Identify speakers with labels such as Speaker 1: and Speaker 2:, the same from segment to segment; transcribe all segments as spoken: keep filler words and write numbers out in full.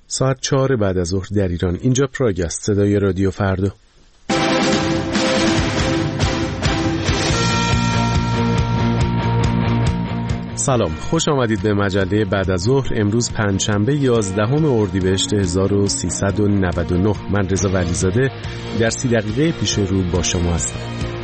Speaker 1: ساعت چهار بعد از ظهر در ایران. اینجا پراگ است، صدای رادیو فردا. سلام، خوش آمدید به مجله بعد از ظهر. امروز پنجشنبه یازدهم اردیبهشت هزار و سیصد و نود و نه. من رضا ولیزاده در سی دقیقه پیش رو با شما هستم.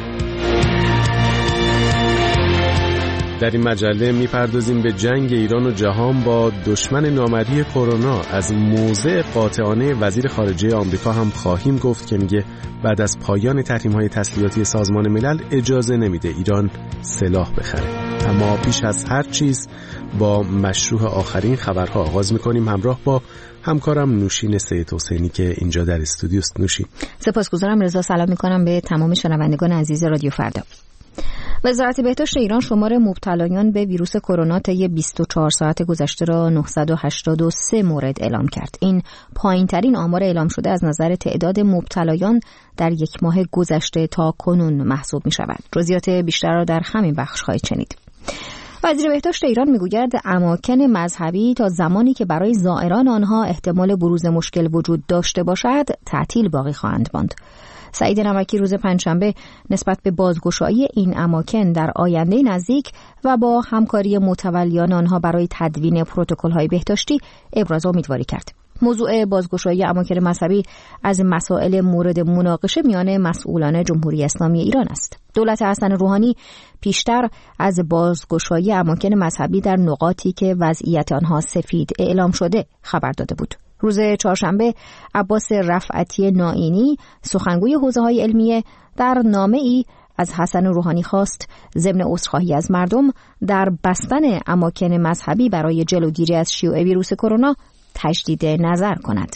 Speaker 1: در این مجله میپردازیم به جنگ ایران و جهان با دشمن نامرئی کرونا. از موضع قاطعانه وزیر خارجه آمریکا هم خواهیم گفت که میگه بعد از پایان تحریم‌های تسلیحاتی سازمان ملل اجازه نمیده ایران سلاح بخره. اما پیش از هر چیز با مشروع آخرین خبرها آغاز میکنیم. همراه با همکارم نوشین سید حسینی که اینجا در استودیوست. نوشین.
Speaker 2: سپاسگزارم رضا. سلام میکنم به تمام شنوندگان عزیز رادیو فردا. وزارت بهداشت ایران شمار مبتلایان به ویروس کرونا طی بیست و چهار ساعت گذشته را نهصد و هشتاد و سه مورد اعلام کرد. این پایین‌ترین آمار اعلام شده از نظر تعداد مبتلایان در یک ماه گذشته تا کنون محسوب می‌شود. جزئیات بیشتر را در همین بخش خواهید شنید. وزیر بهداشت ایران میگوید اماکن مذهبی تا زمانی که برای زائران آنها احتمال بروز مشکل وجود داشته باشد تعطیل باقی خواهند ماند. سعید نمکی روز پنجشنبه نسبت به بازگشایی این اماکن در آینده نزدیک و با همکاری متولیان آنها برای تدوین پروتکل‌های بهداشتی ابراز امیدواری کرد. موضوع بازگشایی اماکن مذهبی از مسائل مورد مناقشه میان مسئولان جمهوری اسلامی ایران است. دولت حسن روحانی پیشتر از بازگشایی اماکن مذهبی در نقاطی که وضعیت آنها سفید اعلام شده خبر داده بود. روز چهارشنبه عباس رفعتی نائینی سخنگوی حوزه‌های علمیه در نامه‌ای از حسن روحانی خواست ضمن عذرخواهی از مردم در بستن اماکن مذهبی برای جلوگیری از شیوع ویروس کرونا تجدید نظر کند.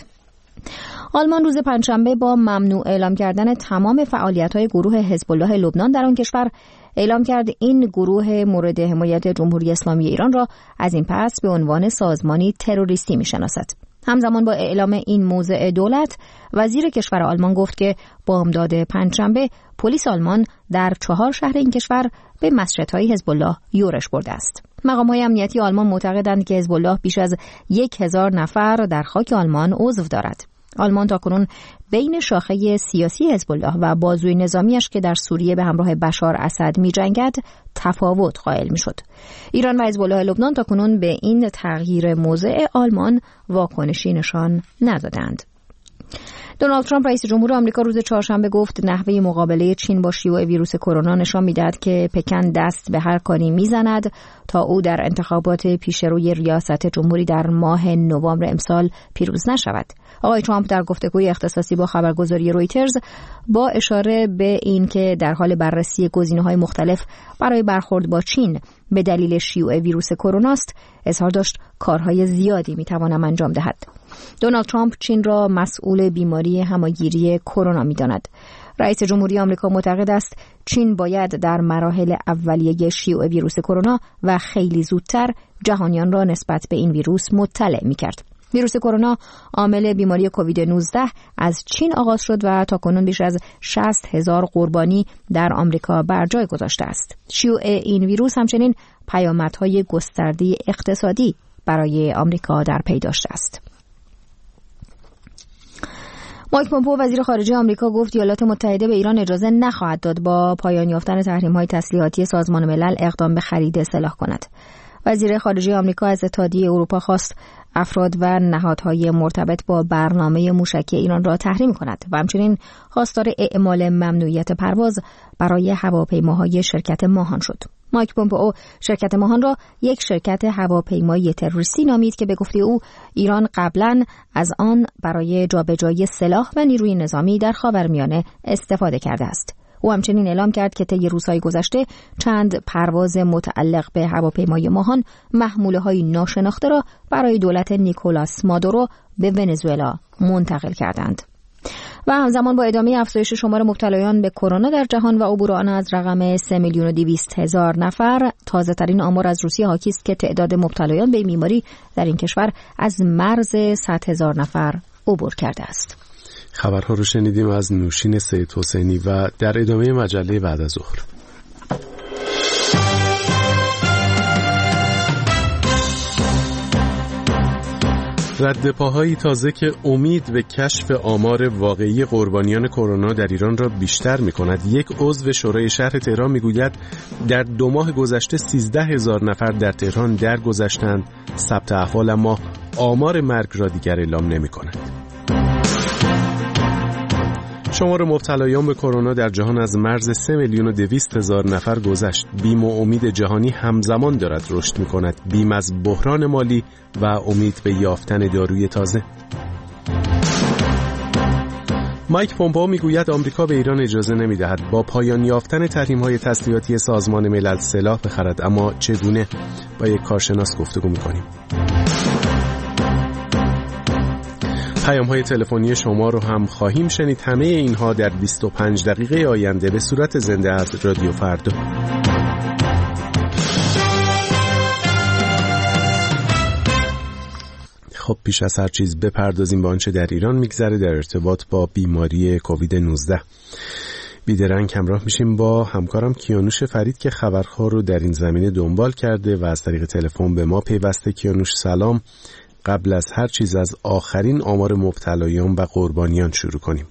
Speaker 2: آلمان روز پنجشنبه با ممنوع اعلام کردن تمام فعالیت‌های گروه حزب الله لبنان در آن کشور اعلام کرد این گروه مورد حمایت جمهوری اسلامی ایران را از این پس به عنوان سازمانی تروریستی می‌شناسد. همزمان با اعلام این موضع دولت، وزیر کشور آلمان گفت که بامداد پنجشنبه پلیس آلمان در چهار شهر این کشور به مسجدهای حزب الله یورش برده است. مقام‌های امنیتی آلمان معتقدند که حزب الله بیش از یک هزار نفر در خاک آلمان عضو دارد. آلمان تاکنون بین شاخه سیاسی حزب الله و بازوی نظامیش که در سوریه به همراه بشار اسد می‌جنگد تفاوت قائل می‌شد. ایران و حزب الله لبنان تاکنون به این تغییر موضع آلمان واکنشی نشان ندادند. دونالد ترامپ رئیس جمهور آمریکا روز چهارشنبه گفت نحوه مقابله چین با شیوع ویروس کرونا نشان می‌دهد که پکن دست به هر کاری می‌زند تا او در انتخابات پیشروی ریاست جمهوری در ماه نوامبر امسال پیروز نشود. آقای ترامپ در گفتگوی اختصاصی با خبرگزاری رویترز با اشاره به این که در حال بررسی گزینه‌های مختلف برای برخورد با چین به دلیل شیوع ویروس کرونا است، اظهار داشت کارهای زیادی می‌توانم انجام دهد. دونالد ترامپ چین را مسئول بیماری هماگیری کرونا می‌داند. رئیس جمهوری آمریکا معتقد است چین باید در مراحل اولیه شیوع ویروس کرونا و خیلی زودتر جهانیان را نسبت به این ویروس مطلع می‌کرد. ویروس کرونا عامل بیماری کووید نوزده از چین آغاز شد و تاکنون بیش از شصت هزار قربانی در آمریکا بر جای گذاشته است. شیوع این ویروس همچنین پیامدهای گسترده اقتصادی برای آمریکا در پی داشته است. مایک پومپئو وزیر خارجه آمریکا گفت ایالات متحده به ایران اجازه نخواهد داد با پایان یافتن تحریم‌های تسلیحاتی سازمان ملل اقدام به خرید سلاح کند. وزیر خارجه آمریکا از اتحادیه اروپا خواست افراد و نهادهای مرتبط با برنامه موشکی ایران را تحریم کند و همچنین خواستار اعمال ممنوعیت پرواز برای هواپیماهای شرکت ماهان شد. مایک پومپئو شرکت ماهان را یک شرکت هواپیمایی تروریستی نامید که به گفته او ایران قبلا از آن برای جابجایی سلاح و نیروی نظامی در خاورمیانه استفاده کرده است. او همچنین اعلام کرد که طی روزهای گذشته چند پرواز متعلق به هواپیمای ماهان محموله‌های ناشناخته را برای دولت نیکولاس مادورو به ونزوئلا منتقل کردند. و همزمان با ادامه افزایش شمار مبتلایان به کرونا در جهان و عبور آن از رقم سه میلیون و دویست هزار نفر، تازه ترین آمار از روسیه حاکی است که تعداد مبتلایان به بیماری در این کشور از مرز صد هزار نفر عبور کرده است.
Speaker 1: خبرها رو شنیدیم از نوشین سید حسینی و در ادامه مجله بعد از ظهر. رد پاهایی تازه که امید به کشف آمار واقعی قربانیان کرونا در ایران را بیشتر می کند. یک عضو شورای شهر تهران می گوید در دو ماه گذشته سیزده هزار نفر در تهران درگذشتند. ثبت احوال اما آمار مرگ را دیگر اعلام نمی کند. شمار مبتلایان به کرونا در جهان از مرز سه میلیون و دویست هزار نفر گذشت. بیم و امید جهانی همزمان دارد رشد می کند. بیم از بحران مالی و امید به یافتن داروی تازه. مایک پومپئو میگوید آمریکا به ایران اجازه نمیدهد با پایان یافتن تحریم‌های تسلیحاتی سازمان ملل سلاح بخرد. اما چگونه؟ با یک کارشناس گفتگو می‌کنیم. پیام‌های تلفنی شما رو هم خواهیم شنید. همه اینها در بیست و پنج دقیقه آینده به صورت زنده از رادیو فردا. خب پیش از هر چیز بپردازیم به آنچه در ایران میگذره در ارتباط با بیماری کووید نوزده. بیدرنگ همراه میشیم با همکارم کیانوش فرید که خبرها رو در این زمینه دنبال کرده و از طریق تلفن به ما پیوسته. کیانوش سلام. قبل از هر چیز از آخرین آمار مبتلایان و قربانیان شروع کنیم.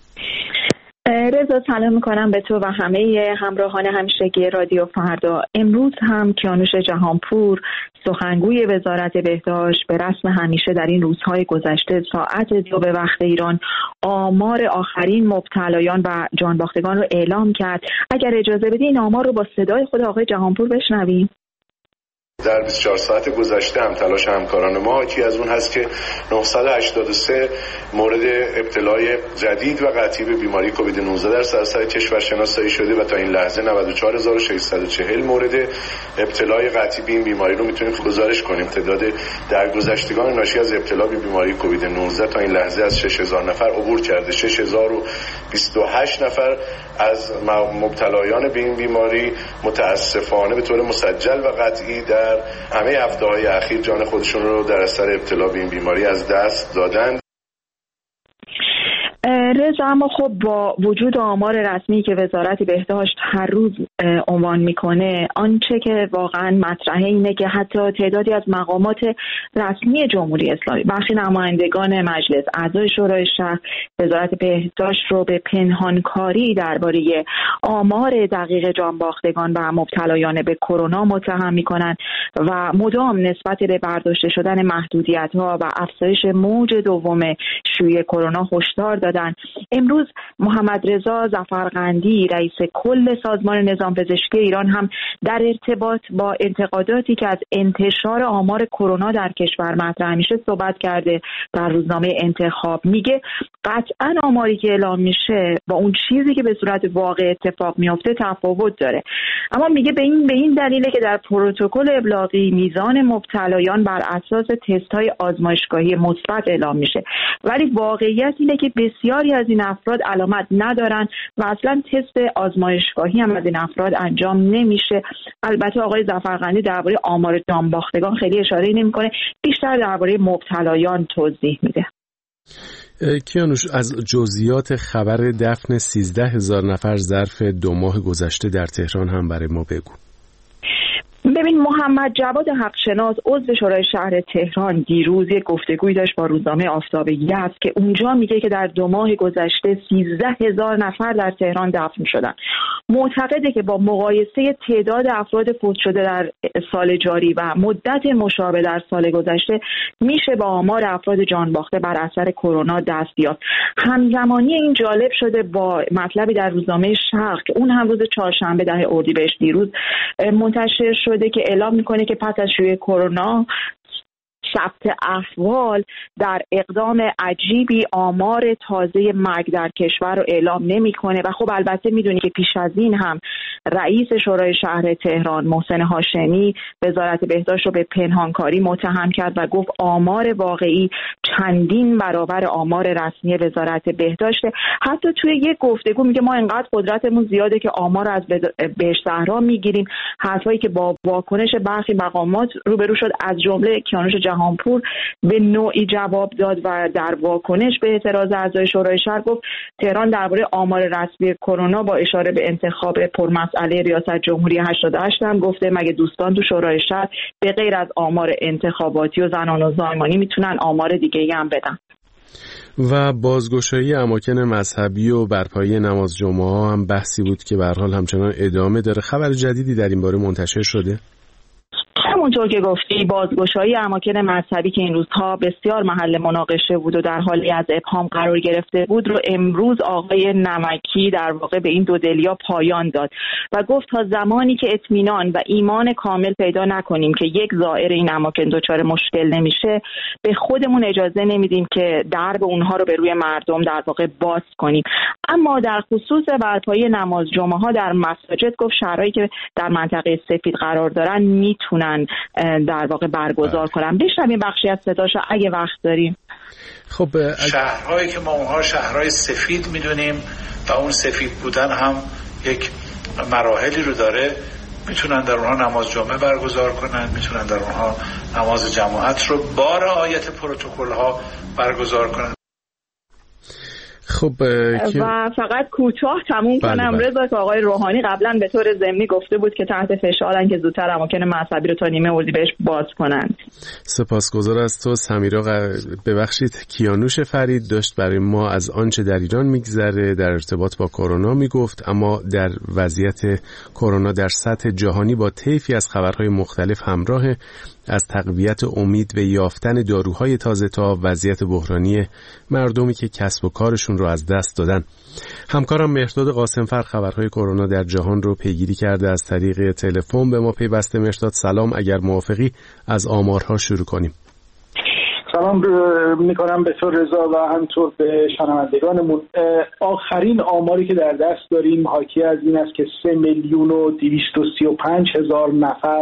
Speaker 3: رضا سلام میکنم به تو و همه همراهان همیشگی رادیو فردا. امروز هم کیانوش جهانپور سخنگوی وزارت بهداشت به رسم همیشه در این روزهای گذشته ساعت دو به وقت ایران آمار آخرین مبتلایان و جانباختگان رو اعلام کرد. اگر اجازه بدی این آمار رو با صدای خود آقای جهانپور بشنویم.
Speaker 4: در بیست و چهار ساعت گذشته هم تلاش همکاران ما یکی از اون هست که نهصد و هشتاد و سه مورد ابتلای جدید و قطعی به بیماری کووید نوزده در سراسر کشور شناسایی شده و تا این لحظه نود و چهار هزار و ششصد و چهل مورد ابتلای قطعی به این بیماری رو میتونیم گزارش کنیم. تعداد درگذشتگان ناشی از ابتلا به بیماری کووید نوزده تا این لحظه از شش هزار نفر عبور کرده. شش هزار و بیست و هشت نفر از مبتلایان به این بیماری متاسفانه به طور مسجل و قطعی در همه هفته‌های اخیر جان خودشون رو در اثر ابتلا به این بیماری از دست دادند.
Speaker 3: رضا اما خب با وجود آمار رسمی که وزارت بهداشت هر روز عنوان میکنه، آنچه که واقعا مطرحه اینه که حتی تعدادی از مقامات رسمی جمهوری اسلامی، برخی نمایندگان مجلس، اعضای شورای شهر وزارت بهداشت رو به پنهانکاری درباره آمار دقیق جانباختگان و مبتلایان به کرونا متهم میکنن و مدام نسبت به برداشته شدن محدودیت‌ها و افزایش موج دوم شیوع کرونا هشدار دادن. امروز محمد رضا ظفرقندی رئیس کل سازمان نظام پزشکی ایران هم در ارتباط با انتقاداتی که از انتشار آمار کرونا در کشور مطرح میشه صحبت کرده. در روزنامه انتخاب میگه قطعا آماری که اعلام میشه با اون چیزی که به صورت واقع اتفاق میفته تفاوت داره، اما میگه به این به این دلیله که در پروتکل ابلاغی میزان مبتلایان بر اساس تست‌های آزمایشگاهی مثبت اعلام میشه، ولی واقعیت اینه که بسیاری از این افراد علامت ندارن و اصلا تست آزمایشگاهی هم از این افراد انجام نمیشه. البته آقای ظفرقندی درباره آمار جانباختگان خیلی اشاره نمیکنه، بیشتر درباره مبتلایان توضیح میده.
Speaker 1: کیانوش از جزئیات خبر دفن سیزده هزار نفر ظرف دو ماه گذشته در تهران هم برای ما بگو.
Speaker 3: ببین محمد جواد حقشناس عضو شورای شهر تهران دیروز یک گفتگویی داشت با روزنامه آفتاب یزد که اونجا میگه که در دو ماه گذشته سیزده هزار نفر در تهران دفن شدن. معتقده که با مقایسه تعداد افراد فوت شده در سال جاری و مدت مشابه در سال گذشته میشه با آمار افراد جان باخته بر اثر کرونا دست یافت. همزمانی این جالب شده با مطلبی در روزنامه شرق که اون هم روز چهارشنبه ده اردیبهشت دیروز منتشر شده که اعلام میکنه که پس از شیوع کرونا ثبت احوال در اقدام عجیبی آمار تازه مرگ در کشور رو اعلام نمیکنه و خب البته میدونی که پیش از این هم رئیس شورای شهر تهران محسن هاشمی وزارت بهداشت رو به پنهانکاری متهم کرد و گفت آمار واقعی چندین برابر آمار رسمی وزارت بهداشت. حتی توی یک گفتگو میگه ما انقدر قدرتمون زیاده که آمار از بهشت صحرا میگیریم، حرفایی که با واکنش برخی مقامات روبرو شد، از جمله کیانوش جهانپور به نوعی جواب داد و در واکنش به اعتراض اعضای شورای شهر گفت تهران درباره آمار رسمی کرونا با اشاره به انتخاب پرمسئله ریاست جمهوری هشتاد و هشت هم گفته مگه دوستان تو شورای شهر به غیر از آمار انتخاباتی و زنان و زایمانی میتونن آمار دیگه‌ای هم بدن.
Speaker 1: و بازگشایی اماکن مذهبی و برپایی نماز جمعه هم بحثی بود که به هر حال همچنان ادامه داره. خبر جدیدی در این باره منتشر شده؟
Speaker 3: همونطور که گفتی بازگشایی اماکن مذهبی که این روزها بسیار محل مناقشه بود و در حالی از ابهام قرار گرفته بود رو امروز آقای نمکی در واقع به این دودلیا پایان داد و گفت تا زمانی که اطمینان و ایمان کامل پیدا نکنیم که یک زائر این اماکن دچار مشکل نمیشه به خودمون اجازه نمیدیم که درب اونها رو به روی مردم در واقع باز کنیم. اما در خصوص برپایی نماز جمعه ها در مساجد گفت شهرهایی که در منطقه سفید قرار دارن میتونن در واقع برگزار کنم. بشنویم بخشی از صداشو اگه وقت داریم.
Speaker 5: خب شهرهایی که ما اونها شهرهای سفید میدونیم و اون سفید بودن هم یک مراحلی رو داره، میتونن در اونها نماز جمعه برگزار کنن، میتونن در اونها نماز جماعت رو با رعایت پروتکل ها برگزار کنن.
Speaker 1: خب
Speaker 3: و فقط کوتاه تموم
Speaker 1: بله
Speaker 3: کنم
Speaker 1: بله.
Speaker 3: رضا که آقای روحانی قبلا به طور ضمنی گفته بود که تحت فشارن که زودتر اماکن مذهبی رو تا نیمه اردیبهشت باز کنند.
Speaker 1: سپاسگزار از تو سمیرا. ببخشید کیانوش فرید داشت برای ما از آنچه در ایران میگذره در ارتباط با کرونا میگفت، اما در وضعیت کرونا در سطح جهانی با طیفی از خبرهای مختلف همراه، از تقویت امید به یافتن داروهای تازه تا وضعیت بحرانی مردمی که کسب و کارشون رو از دست دادن. همکارم مهرداد قاسمفر خبرهای کرونا در جهان رو پیگیری کرده، از طریق تلفن به ما پیوسته. مهرداد سلام، اگر موافقی از آمارها شروع کنیم.
Speaker 6: سلام میکنم به تو رضا و همطور به شنوندگانمون. آخرین آماری که در دست داریم حاکی از این است که سه میلیون و دویست و سی و پنج هزار نفر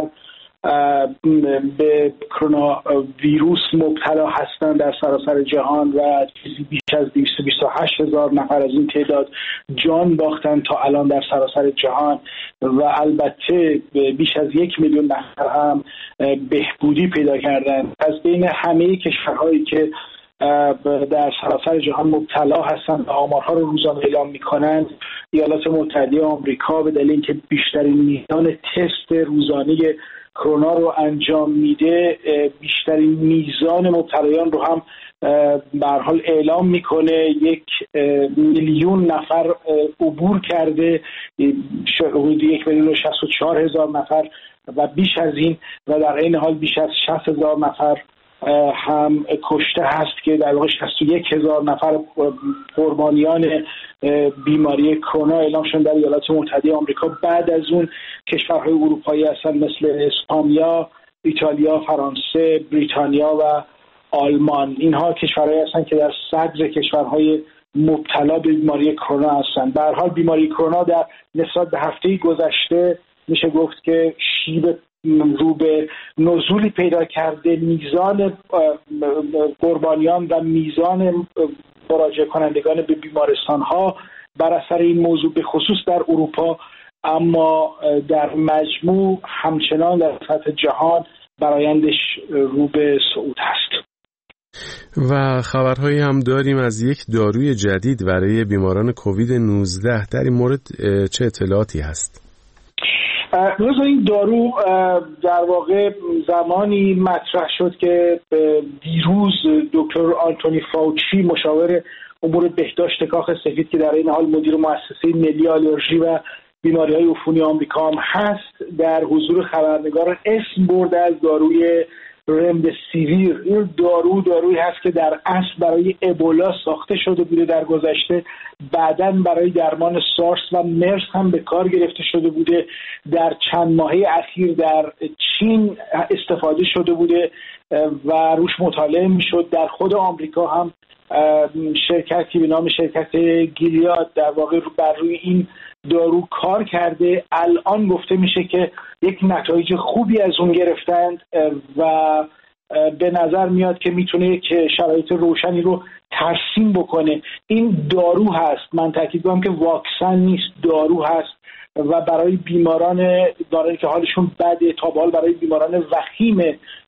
Speaker 6: به کرونا ویروس مبتلا هستند در سراسر جهان و بیش از دویست و بیست و هشت هزار نفر از این تعداد جان باختند تا الان در سراسر جهان و البته بیش از یک میلیون نفر هم بهبودی پیدا کردند. از بین همه کشورهایی که در سراسر جهان مبتلا هستند و آمارها رو روزانه اعلام می‌کنند، ایالات متحده آمریکا به دلیل اینکه بیشترین میزان تست روزانه کرونا رو انجام میده بیشترین میزان مبتلایان رو هم به هر حال اعلام میکنه. یک میلیون نفر عبور کرده، حدود یک میلیون و شصت و چهار هزار نفر و بیش از این و در این حال بیش از شصت هزار نفر هم کشته هست که در واقع شصت و یک هزار نفر قربانیان بیماری کرونا اعلام شدن در ایالات متحده آمریکا. بعد از اون کشورهای اروپایی هستن مثل اسپانیا، ایتالیا، فرانسه، بریتانیا و آلمان. اینها کشورهایی هستن که در صدر کشورهای مبتلا به بیماری کرونا هستن. به هر حال بیماری کرونا در نسبت به هفته گذشته میشه گفت که شیب رو به نزولی پیدا کرده. میزان قربانیان و میزان مراجعه کنندگان به بیمارستان ها بر اثر این موضوع به خصوص در اروپا، اما در مجموع همچنان در سطح جهان برآیندش رو به صعود هست.
Speaker 1: و خبرهایی هم داریم از یک داروی جدید برای بیماران کووید نوزده. در این مورد چه اطلاعاتی هست؟
Speaker 6: روز این دارو در واقع زمانی مطرح شد که دیروز دکتر آنتونی فاوچی مشاور امور بهداشت کاخ سفید که در این حال مدیر مؤسسه ملی آلرژی و بیماری‌های عفونی آمریکا هم هست در حضور خبرنگاران اسم برده از داروی رمدسیویر. این دارو دارویی هست که در اصل برای ابولا ساخته شده بوده در گذشته، بعداً برای درمان سارس و مرس هم به کار گرفته شده بوده. در چند ماهه اخیر در چین استفاده شده بوده و روش مطالعه میشد. در خود آمریکا هم شرکتی به نام شرکت گیلیاد در واقع بر روی این دارو کار کرده. الان گفته میشه که یک نتایج خوبی از اون گرفتند و به نظر میاد که میتونه یک شرایط روشنی رو ترسیم بکنه. این دارو هست، من تاکید کنم که واکسن نیست، دارو هست و برای بیماران دارایی که حالشون بده تا به حال برای بیماران وخیم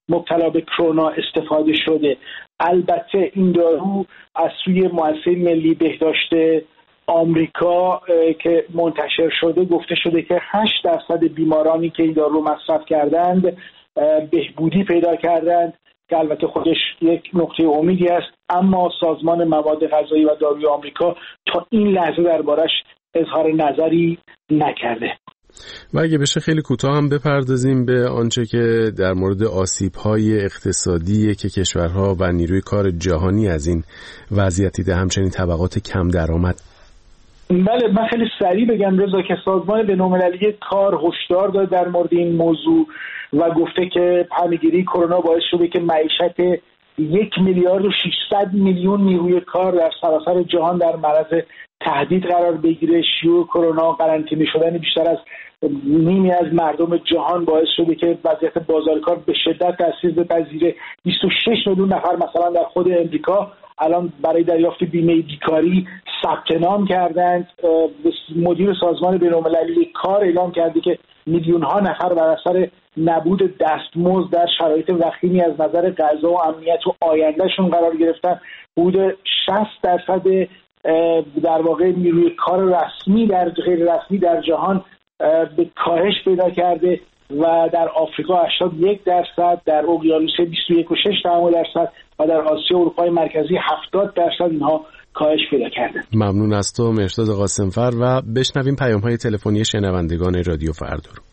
Speaker 6: مبتلا به کرونا استفاده شده. البته این دارو از سوی مؤسسه ملی بهداشت آمریکا که منتشر شده گفته شده که هشت درصد بیمارانی که این دارو مصرف کردند بهبودی پیدا کردند، که البته خودش یک نقطه امیدی است، اما سازمان مواد غذایی و داروی آمریکا تا این لحظه دربارش اظهار نظری نکرده.
Speaker 1: و اگه بشه خیلی کوتاه هم بپردازیم به آنچه که در مورد آسیب‌های اقتصادی که کشورها و نیروی کار جهانی از این وضعیت دیده، همچنین طبقات کم درآمد.
Speaker 6: بله، من خیلی سریع بگم رضا که سازمان بین‌المللی کار هشدار داد در مورد این موضوع و گفته که همه‌گیری کرونا باعث شده که معیشت یک میلیارد و ششصد میلیون نیروی کار در سراسر جهان در معرض تهدید قرار بگیره. شیوع کرونا، قرنطینه شدن بیشتر از نیمی از مردم جهان باعث شده که وضعیت بازار کار به شدت تاثیر بپذیره. بیست و شش میلیون نفر مثلا در خود امریکا الان برای دریافت بیمه بیکاری ثبت نام کردند. مدیر سازمان بین‌المللی کار اعلام کرده که میلیون ها نفر بر اثر نبود دستمزد در شرایط وخیمی از نظر غذا و امنیت و آیندهشون قرار گرفتن. حدود شصت درصد در واقع نیروی کار رسمی در غیر رسمی در جهان به کاهش پیدا کرده و در آفریقا هشتاد و یک درصد، در اقیانوسیه بیست و یک و شش دهم درصد و در آسیا و اروپای مرکزی هفتاد درصد اینها کاهش پیدا کرده.
Speaker 1: ممنون از تو مهرداد قاسمفر و بشنویم پیام‌های تلفنی شنوندگان رادیو فردا رو.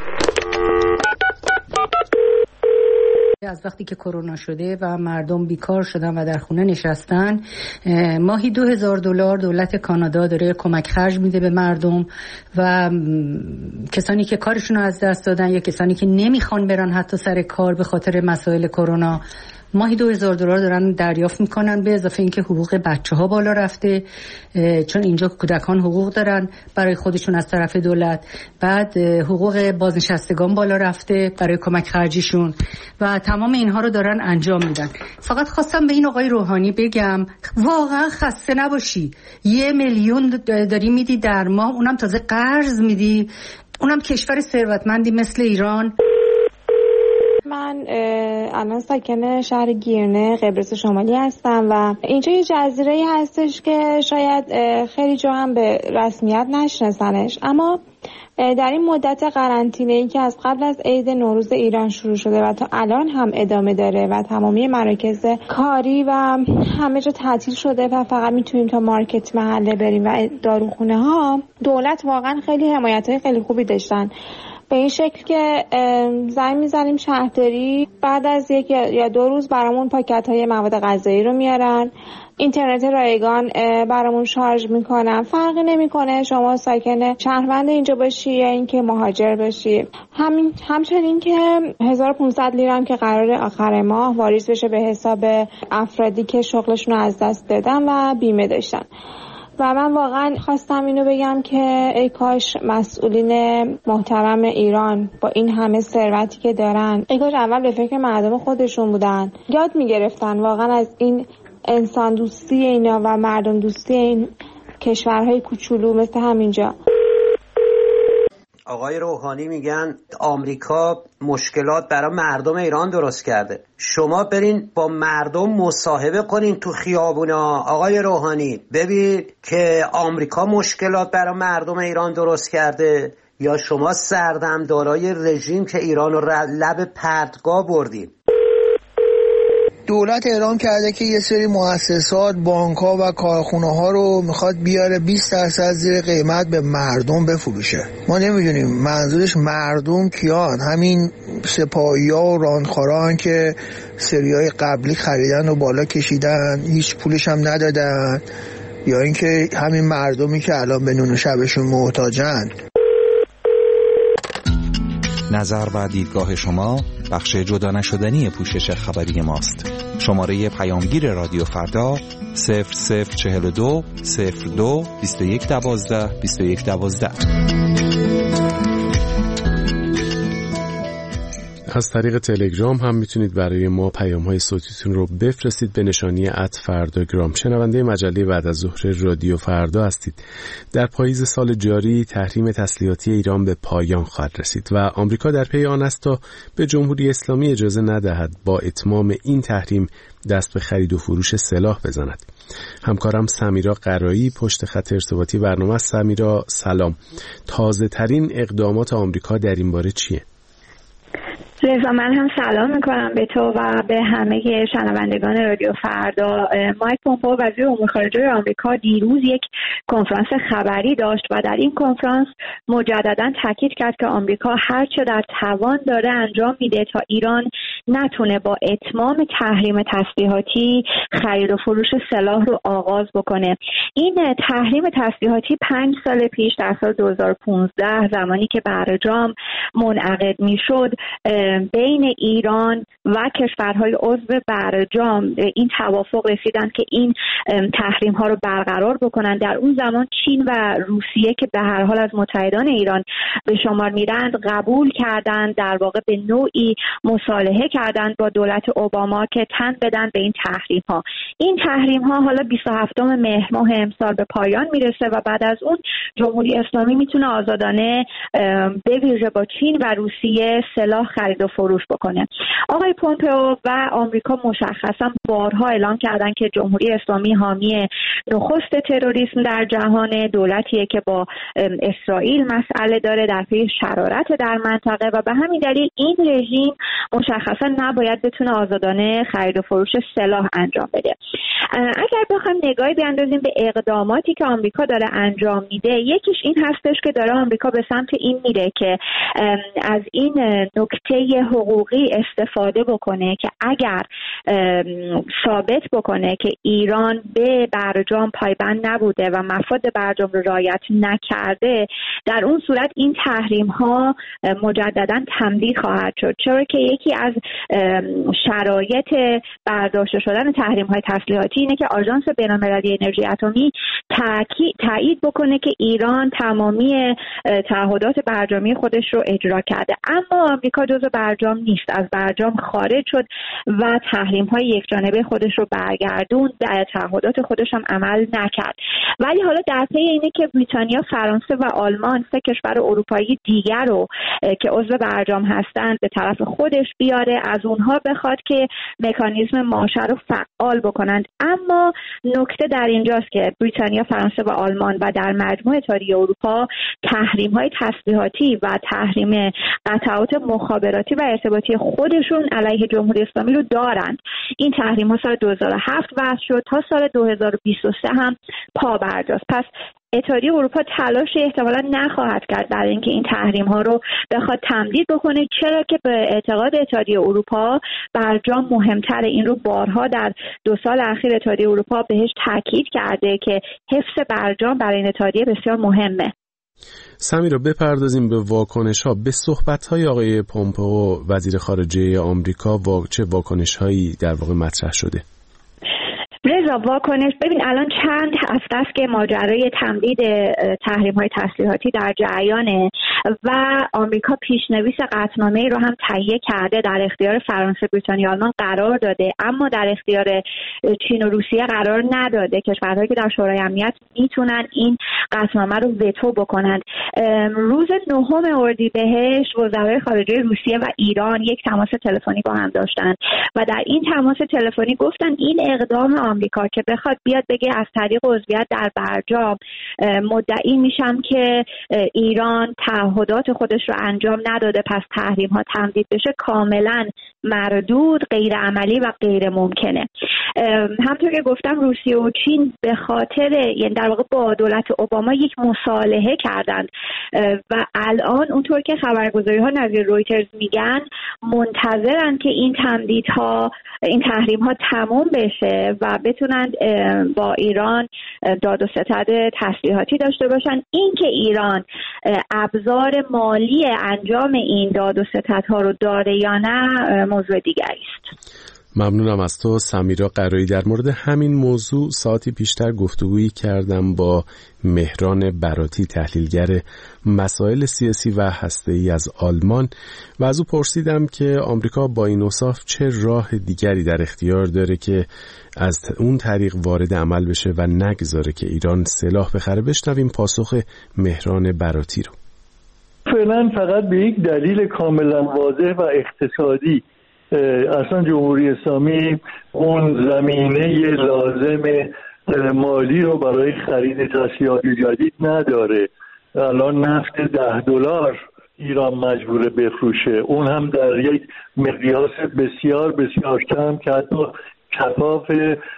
Speaker 7: از وقتی که کرونا شده و مردم بیکار شدن و در خونه نشستن، ماهی دو هزار دلار دولت کانادا داره کمک خرج میده به مردم و کسانی که کارشون رو از دست دادن یا کسانی که نمیخوان برن حتی سر کار به خاطر مسائل کرونا، ماهی دو هزار دلار دارن دریافت میکنن، به اضافه اینکه حقوق بچه ها بالا رفته چون اینجا کودکان حقوق دارن برای خودشون از طرف دولت، بعد حقوق بازنشستگان بالا رفته برای کمک خرجیشون و تمام اینها رو دارن انجام میدن. فقط خواستم به این آقای روحانی بگم واقعا خسته نباشی، یه میلیون داری میدی در ماه، اونم تازه قرض میدی، اونم کشور ثروتمندی مثل ایران.
Speaker 8: من الان ساکن شهر گیرنه قبرس شمالی هستم و اینجا یه جزیره‌ای هستش که شاید خیلی جا هم به رسمیت نشناسنش، اما در این مدت قرنطینه‌ای که از قبل از عید نوروز ایران شروع شده و تا الان هم ادامه داره و تمامی مراکز کاری و همه جا تعطیل شده و فقط میتونیم تا مارکت محله بریم و داروخونه ها، دولت واقعا خیلی حمایت‌های خیلی خوبی داشتن به این شکل که زنگ میزنیم شهرداری، بعد از یک یا دو روز برامون پاکت های مواد غذایی رو میارن، اینترنت رایگان برامون شارژ میکنن. فرقی نمیکنه شما ساکن شهروند اینجا باشی یا اینکه مهاجر باشی. همین همچنین که هزار و پانصد لیره هم که قرار آخر ماه واریز بشه به حساب افرادی که شغلشون رو از دست دادن و بیمه داشتن. و من واقعا خواستم اینو بگم که ای کاش مسئولین محترم ایران با این همه ثروتی که دارن، ای کاش اول به فکر مردم خودشون بودن، یاد میگرفتن واقعا از این انسان دوستی اینا و مردم دوستی این کشورهای کوچولو مثل همینجا.
Speaker 9: آقای روحانی میگن آمریکا مشکلات برای مردم ایران درست کرده. شما برین با مردم مصاحبه کنین تو خیابونا آقای روحانی، ببین که آمریکا مشکلات برای مردم ایران درست کرده یا شما سردمدارای رژیم که ایران رو لب پرتگاه بردیم.
Speaker 10: دولت اعلام کرده که یه سری مؤسسات، بانک‌ها و کارخونه‌ها رو میخواد بیاره بیست درصد زیر قیمت به مردم بفروشه. ما نمیدونیم منظورش مردم کیان، همین سپاهی‌ها و رانخوران که سریای قبلی خریدن و بالا کشیدن هیچ پولش هم ندادن، یا اینکه همین مردمی که الان به نون و شبشون محتاجن.
Speaker 11: نظر و دیدگاه شما بخش جدا نشدنی پوشش خبری ماست. شماره پیامگیر رادیو فردا صفر صفر چهل و دو صفر دو بیست و یک دوازده بیست و یک دوازده.
Speaker 1: از طریق تلگرام هم میتونید برای ما پیام‌های صوتیتون رو بفرستید به نشانی ات فرداگرام. شنونده مجله بعد از ظهر رادیو فردا هستید. در پاییز سال جاری تحریم تسلیحاتی ایران به پایان خواهد رسید و آمریکا در پی آن است تا به جمهوری اسلامی اجازه ندهد با اتمام این تحریم دست به خرید و فروش سلاح بزند. همکارم سمیرا قرایی پشت خط ارتباطی برنامه است. سمیرا سلام. تازه ترین اقدامات آمریکا در این باره چیه؟
Speaker 3: رضا، من هم سلام میکنم به تو و به همه شنوندگان رادیو فردا. مایک پومپئو وزیر امور خارجه آمریکا دیروز یک کنفرانس خبری داشت و در این کنفرانس مجددا تاکید کرد که آمریکا هر چه در توان داره انجام میده تا ایران نتونه با اتمام تحریم تسلیحاتی خرید و فروش سلاح رو آغاز بکنه. این تحریم تسلیحاتی پنج سال پیش در سال دو هزار و پانزده زمانی که برجام منعقد میشد بین ایران و کشورهای عضو برجام این توافق رسیدند که این تحریم ها رو برقرار بکنند. در اون زمان چین و روسیه که به هر حال از متحدان ایران به شمار میرند قبول کردند، در واقع به نوعی مصالحه کردند با دولت اوباما که تن بدن به این تحریم ها. این تحریم ها حالا بیست و هفتم مهر ماه امسال به پایان میرسه و بعد از اون جمهوری اسلامی میتونه آزادانه به ویژه با چین و روسیه سلاح خرید و فروش بکنه. آقای پومپئو و آمریکا مشخصا بارها اعلام کردن که جمهوری اسلامی حامی نخست تروریسم در جهان، دولتیه که با اسرائیل مسئله داره، در پی شرارت در منطقه و به همین دلیل این رژیم مشخصا نباید بتونه آزادانه خرید و فروش سلاح انجام بده. اگر بخوایم نگاهی بیاندازیم به اقداماتی که آمریکا داره انجام میده، یکیش این هستش که داره آمریکا به سمت این میره که از این نکته حقوقی استفاده بکنه که اگر ثابت بکنه که ایران به برجام پایبند نبوده و مفاد برجام رو رعایت نکرده، در اون صورت این تحریم ها مجددا تمدید خواهد شد، چرا که یکی از شرایط برداشته شدن تحریم های تسلیحاتی اینه که آژانس بین‌المللی انرژی اتمی تایید بکنه که ایران تمامی تعهدات برجامی خودش رو اجرا کرده. اما آمریکا جزو برجام نیست، از برجام خارج شد و تحریم های یک جانبه خودش رو برگردون، در تعهدات خودش هم عمل نکرد. ولی حالا در پی اینه که بریتانیا، فرانسه و آلمان، سه کشور اروپایی دیگر رو که عضو برجام هستند به طرف خودش بیاره، از اونها بخواد که مکانیزم ماشه رو فعال بکنند. اما نکته در اینجاست که بریتانیا، فرانسه و آلمان و در مجموع اتحادیه اروپا تحریم های تسلیحاتی و تحریم قطعات مخابراتی و ارتباطی خودشون علیه جمهوری اسلامی رو دارند. این تحریم ها سال دو هزار و هفت وضع شد، تا سال دو هزار و بیست و سه هم پابرجاست. پس اتحادیه اروپا تلاش احتمالا نخواهد کرد برای اینکه این تحریم ها رو بخواد تمدید بکنه، چرا که به اعتقاد اتحادیه اروپا برجام مهمتره. این رو بارها در دو سال اخیر اتحادیه اروپا بهش تاکید کرده که حفظ برجام برای این اتحادیه بسیار مهمه.
Speaker 1: سمیرا، بپردازیم به واکنش ها. به صحبت های آقای پومپئو وزیر خارجه آمریکا چه واکنش هایی در واقع مطرح شده؟
Speaker 3: رضا، واکنش ببین، الان چند هفته است که ماجرای تمدید تحریم های تسلیحاتی در جریانه و آمریکا پیشنویس قطعنامه‌ای رو هم تهیه کرده، در اختیار فرانسه، بریتانیا، آلمان قرار داده، اما در اختیار چین و روسیه قرار نداده. کشورهایی که در شورای امنیت میتونن این قطعنامه رو وتو بکنند. روز نهم اردیبهشت وزرای خارجه روسیه و ایران یک تماس تلفنی با هم داشتن و در این تماس تلفنی گفتن این اقدام آمریکا که بخواد بیاد بگه از طریق عضویت در برجام مدعی میشم که ایران تعهدات خودش رو انجام نداده پس تحریم ها تمدید بشه، کاملا مردود، غیر عملی و غیر ممکنه. همونطور که گفتم روسیه و چین به خاطر، یعنی در واقع با دولت اوباما یک مصالحه کردند و الان اونطور که خبرگزاری ها نظیر رویترز میگن منتظرن که این تمدیدها، این تحریم ها تموم بشه و بتونن با ایران داد و ستد تسلیحاتی داشته باشن. این که ایران ابزار مالی انجام این داد و ستدها رو داره یا نه موضوع دیگری است.
Speaker 1: ممنونم از تو سمیرا قرایی. در مورد همین موضوع ساعتی پیشتر گفتگویی کردم با مهران براتی، تحلیلگر مسائل سیاسی و هسته‌ای از آلمان، و از او پرسیدم که آمریکا با این اوصاف چه راه دیگری در اختیار داره که از اون طریق وارد عمل بشه و نگذاره که ایران سلاح بخره. بشنویم پاسخ مهران براتی رو.
Speaker 12: فعلا فقط به یک دلیل کاملا واضح و اقتصادی اصلا جمهوری اسلامی اون زمینه لازم مالی رو برای خرید تسلیحات جدید نداره. الان نفت ده دلار ایران مجبوره بفروشه، اون هم در یک مقیاس بسیار بسیار کم که حتی کفاف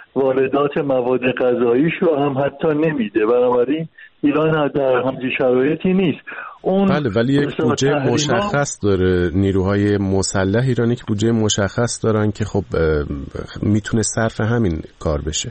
Speaker 12: واردات مواد غذاییش رو هم حتی نمیده. بنابراین ایران در همچین شرایطی نیست. اون
Speaker 1: بله، ولی یک بودجه مشخص داره. نیروهای مسلح ایرانی که بودجه مشخص دارن که خب میتونه صرف همین کار بشه.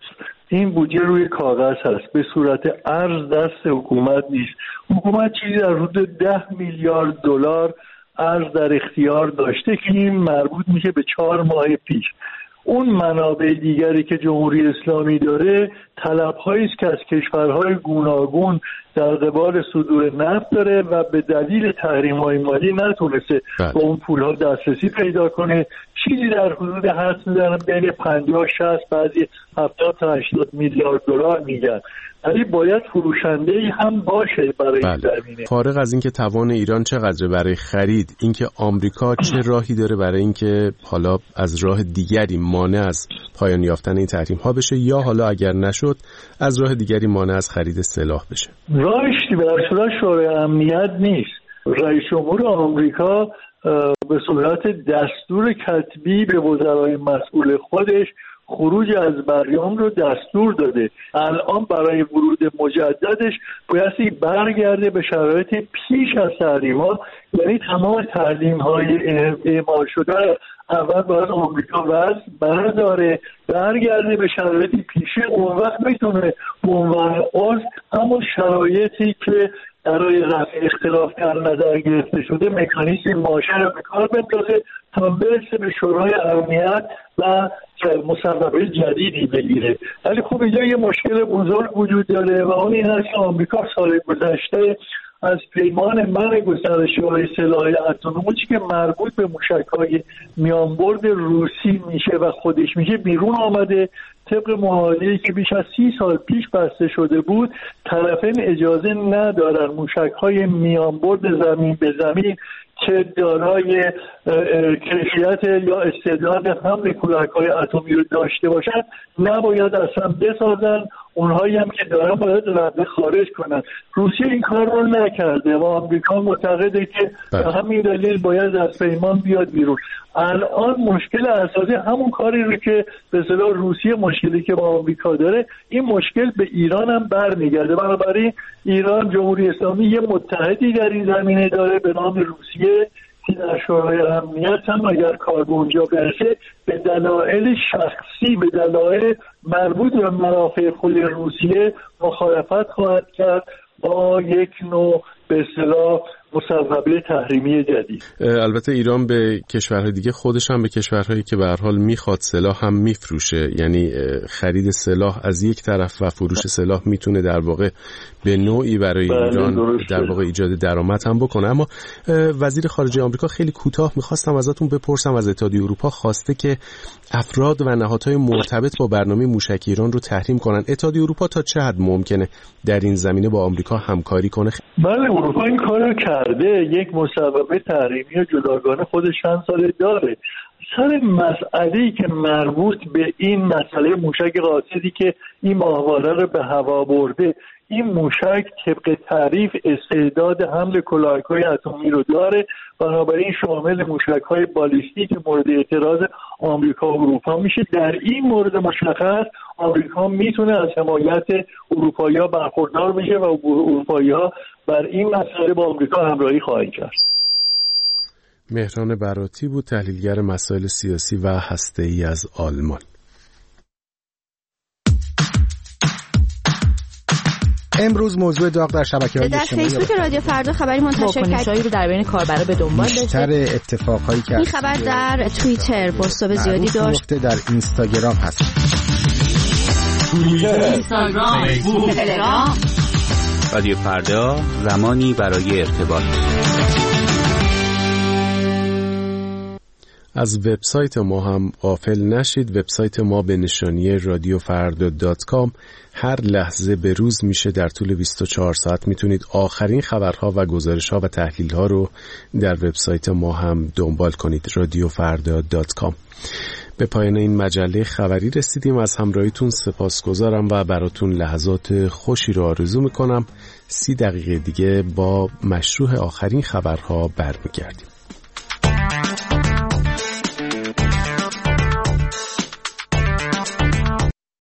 Speaker 12: این بودجه روی کاغذ هست، به صورت ارز دست حکومت نیست. حکومت چیزی در حدود ده میلیارد دلار ارز در اختیار داشته که این مربوط میشه به چهار ماه پیش. اون منابع دیگری که جمهوری اسلامی داره طلب‌هایی است که از کشورهای گوناگون در قبال صدور نفت داره و به دلیل تحریم‌های مالی نتونسته به اون پول‌ها دسترسی پیدا کنه. چیزی در حدود حدس می‌زنم بین پنجاه شصت بعضی هفتاد تا هشتاد میلیارد دلار میگن. ولی باید فروشنده‌ای هم باشه برای این زمینه.
Speaker 1: فارغ از اینکه توان ایران چقدر برای خرید، اینکه آمریکا چه راهی داره برای اینکه حالا از راه دیگری مانع از پایان یافتن این تحریم‌ها بشه، یا حالا اگر نشد از راه دیگری مانع از خرید سلاح بشه.
Speaker 12: راهش به صورت شورای امنیت نیست. رئیس جمهور آمریکا به صورت دستور کتبی به وزرای مسئول خودش خروج از بریام رو دستور داده. الان برای ورود مجددش بایستی برگرده به شرایط پیش از تحریم‌ها، یعنی تمام تحریم‌های اعمال شده اول باید آمریکا وضع برداره، برگرده به شرایط پیشی. اون وقت میتونه به عنوان عضو همون شرایطی که برای رفع اختلاف در نظر گرفته شده مکانیزم ماشه رو به کار بندازه تا برسه به شورای امنیت و مصوبه جدیدی بگیره. ولی خب اینجا یه مشکل بزرگ وجود داره و اون این هست که آمریکا سال گذشته از پیمان منع گسترش‌های سلاح اتمی که مربوط به موشک‌های میانبرد روسی میشه و خودش میشه بیرون آمده. طبق معاهده‌ای که بیش از سی سال پیش بسته شده بود، طرفین اجازه ندارن موشک‌های میانبرد زمین به زمین که دارای کیفیت یا استعداد حمل کلاهک‌های اتمی رو داشته باشن نباید اصلا بسازن. اونهایی هم که دارن باید رد خارج کنن. روسیه این کار رو نکرده و آمریکا معتقده که به همین دلیل باید از پیمان بیاد بیرون. الان مشکل اساسی همون کاری رو که به اصطلاح روسیه مشکلی که با آمریکا داره، این مشکل به ایران هم برمیگرده. بنابراین ایران، جمهوری اسلامی یه متحدی در این زمینه داره به نام روسیه که در شورای امنیت هم اگر کار به اونجا برسه به دلایل شخصی، به دلایل مربوط به منافع خود روسیه مخالفت خواهد کرد با یک نوع به اصطلاح مصوبه تحریمی جدید.
Speaker 1: البته ایران به کشورهای دیگه، خودش هم به کشورهایی که به هر حال میخواد سلاح هم میفروشه. یعنی خرید سلاح از یک طرف و فروش سلاح میتونه در واقع به نوعی برای ایران در واقع ایجاد درآمد هم بکنه. اما وزیر خارجه آمریکا خیلی کوتاه میخواستم ازتون بپرسم، از اتحادیه اروپا خواسته که افراد و نهادهای مرتبط با برنامه موشک ایران رو تحریم کنن. اتحادیه اروپا تا چه حد ممکنه در این زمینه با آمریکا همکاری کنه؟
Speaker 12: بله، اروپا این کارو کرده. یک مصوبه تحریمی جداگانه خودش چند ساله داره. سر مسئله‌ای که مربوط به این مسئله موشک قاصدی که این ماهواره رو به هوا برده، این موشک طبق تعریف استعداد حمل کلاهک‌های اتمی رو داره، بنابراین شامل موشک‌های بالیستیک مورد اعتراض آمریکا و اروپا میشه. در این مورد مشخص آمریکا میتونه از حمایت اروپایی‌ها برخوردار بشه و اروپایی‌ها بر این مسئله با آمریکا همراهی خواهند کرد.
Speaker 1: مهران براتی بود، تحلیلگر مسائل سیاسی و هسته‌ای از آلمان.
Speaker 13: امروز موضوع داغ در شبکه‌های اجتماعی
Speaker 14: در فیسبوک رادیو فردا خبری منتشر کرد رو در بین کاربرا به دنبال داشت.
Speaker 13: بیشتر اتفاقایی که
Speaker 14: این خبر در توییتر پست‌های زیادی داشت.
Speaker 13: در اینستاگرام هست.
Speaker 15: توییتر، اینستاگرام، فیسبوک، تلگرام. رادیو فردا، زمانی برای ارتباط.
Speaker 1: از وبسایت ما هم غافل نشید. وبسایت ما به نشانی رادیو فردا دات کام هر لحظه به روز میشه. در طول بیست و چهار ساعت میتونید آخرین خبرها و گزارش‌ها و تحلیل‌ها رو در وبسایت ما هم دنبال کنید. رادیو فردا دات کام. به پایان این مجله خبری رسیدیم. از همراهیتون سپاسگزارم و براتون لحظات خوشی رو آرزو میکنم. سی دقیقه دیگه با مشروع آخرین خبرها برمیگردیم.